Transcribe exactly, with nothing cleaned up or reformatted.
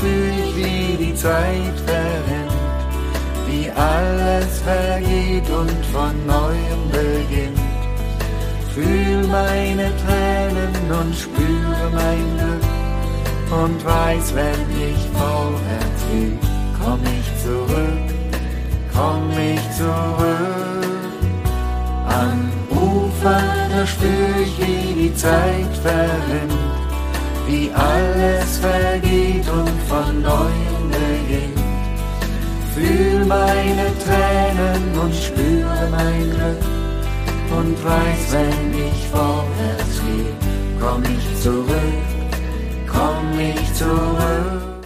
fühl ich, wie die Zeit verrinnt, wie alles vergeht und von neuem beginnt. Fühl meine Tränen und spüre mein Glück und weiß, wenn ich vorwärts geh, komm ich zurück, komm ich zurück. Am Ufer, da spür ich, wie die Zeit verrinnt, wie alles vergeht und von neuem beginnt. Fühl meine Tränen und spüre mein Glück und weiß, wenn ich vorwärts gehe, komm ich zurück, komm ich zurück.